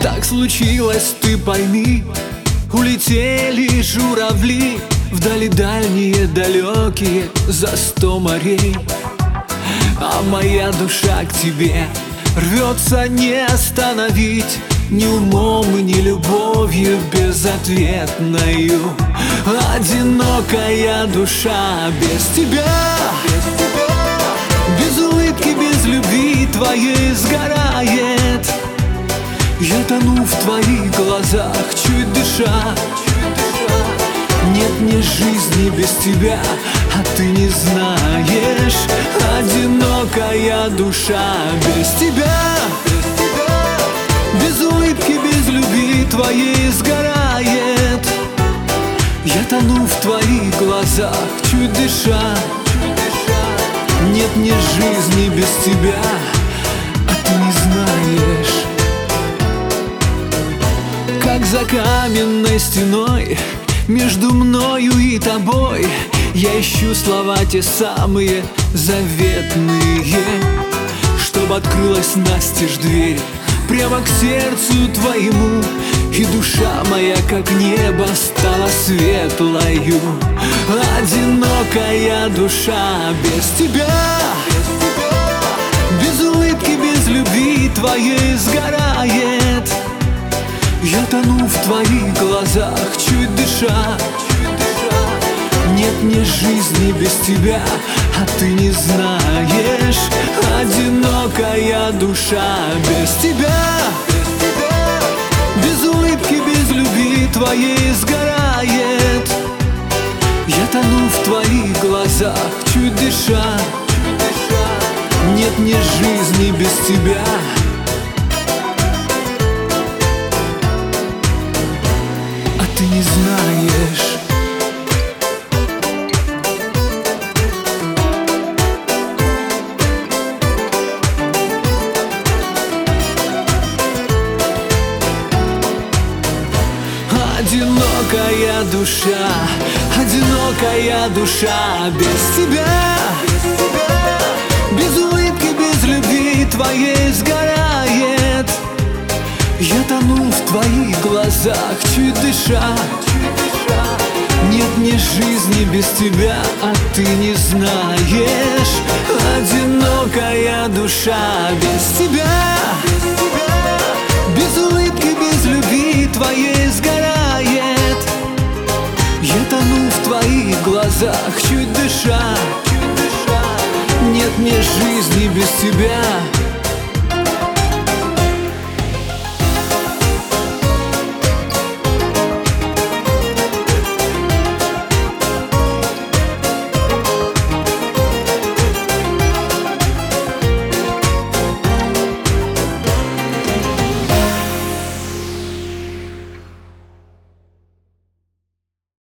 Так случилось, ты пойми, улетели журавли вдали дальние, далекие, за 100 морей. А моя душа к тебе рвется не остановить ни умом, ни любовью безответною. Одинокая душа без тебя, без улыбки, без любви твоей сгорает. Я тону в твоих глазах, чуть дыша. Нет мне жизни без тебя, а ты не знаешь. Одинокая душа без тебя, без улыбки, без любви твоей сгорает. Я тону в твоих глазах, чуть дыша. Нет мне жизни без тебя, а ты не знаешь. Как за каменной стеной между мною и тобой я ищу слова те самые заветные, чтоб открылась настежь дверь прямо к сердцу твоему, и душа моя, как небо, стала светлою. Одинокая душа без тебя, без улыбки, без любви твоей сгорает. Я тону в твоих глазах, чуть дыша. Нет мне жизни без тебя, а ты не знаешь. Одинокая душа без тебя, без улыбки, без любви твоей сгорает. Я тону в твоих глазах, чуть дыша. Нет мне жизни без тебя, ты не знаешь. Одинокая душа, одинокая душа без тебя, без улыбки, без любви твоей сгорает. Я тону в твоих глазах, чуть дыша. Нет мне жизни без тебя, а ты не знаешь. Одинокая душа без тебя, без улыбки, без любви твоей сгорает. Я тону в твоих глазах, чуть дыша. Нет мне жизни без тебя.